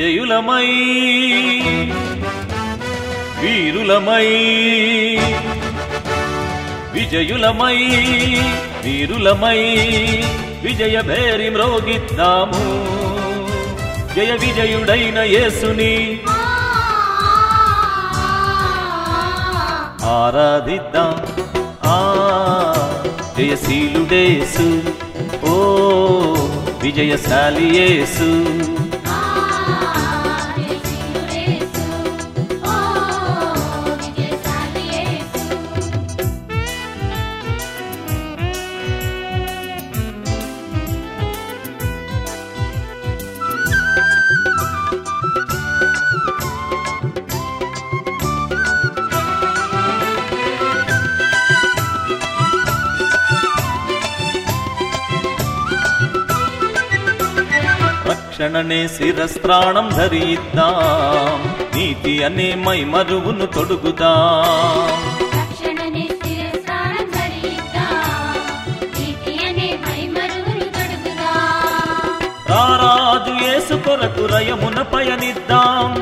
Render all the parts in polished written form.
విజయులమై వీరులమై విజయులమై వీరులమై విజయ భేరి మ్రోగిద్దాము జయ విజయుడైన యేసుని ఆరాధిద్దాం జయశీలుడేసు ఓ విజయశాలి యేసు రక్షణనే శిరస్త్రాణం ధరిద్దాం నీతి అనే మైమరువును తొడుగుదాం రారాజు యేసు కొరకు రయమున పయనిద్దాం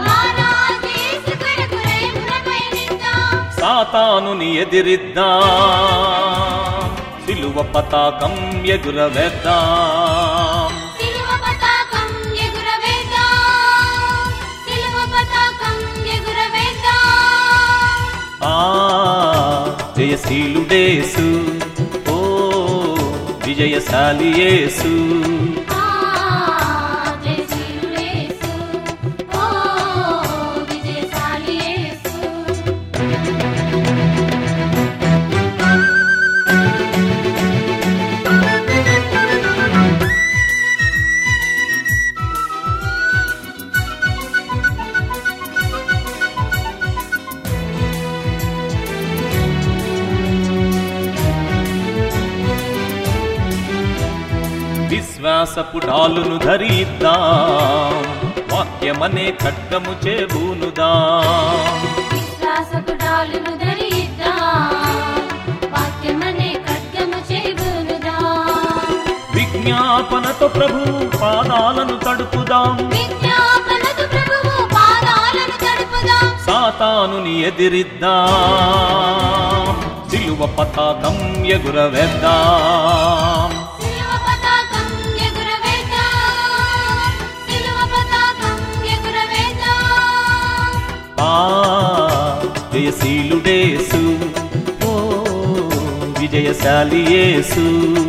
సాతానుని ఎదిరిద్దాం సిలువ పతాకం ఎగురవేద్దాం జయశీలుడేసు ఓ విజయశాలి యేసు విశ్వాసపు డాలును ధరిద్దాం వాక్యమనే ఖడ్గము చేబూనుదాం విజ్ఞాపనతో ప్రభు పాదాలను తడుపుదాం సాతానుని ఎదిరిద్దాం సిలువ పతాకం ఎగురవేద్దాం జయశీలుడేసు ఓ విజయశాలి యేసు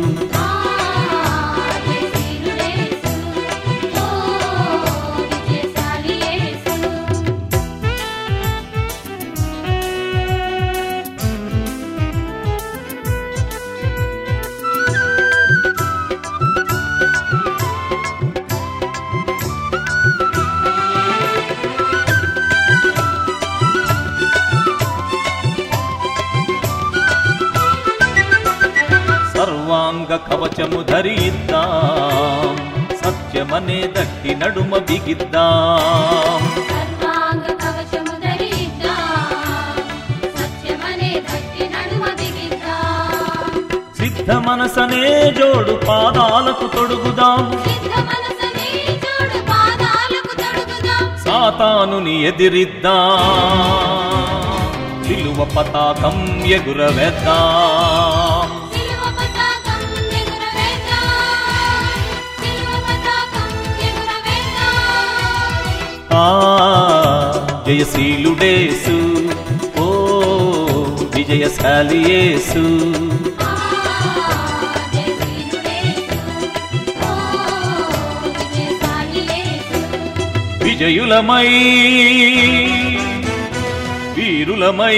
సర్వాంగ కవచము ధరిద్దాం సత్యమనే దట్టి నడుమ బిగిద్దాం సిద్ధ మనసనే జోడు పాదాలకు తొడుగుదాం సాతానుని ఎదిరిద్దాం సిలువ పతాకం ఎగురవేద్దాం జయశీలుడేసు ఓ విజయశాలి యేసు విజయులమై వీరులమై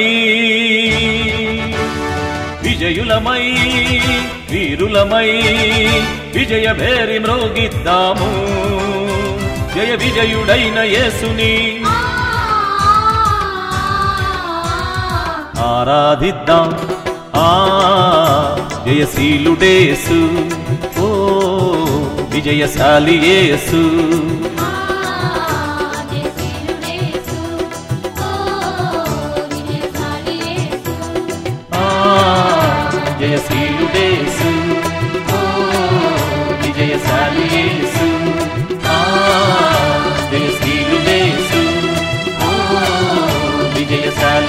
విజయులమై వీరులమై విజయ భేరి మ్రోగిద్దాము జయ విజయుడైన యేసుని ఆరాధిద్దాం జయశీలుడేసు ఓ విజయశాలి యేసు జయశీలుడేసు ఓ విజయశాలి యేసు జయశీలు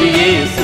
అది యేసు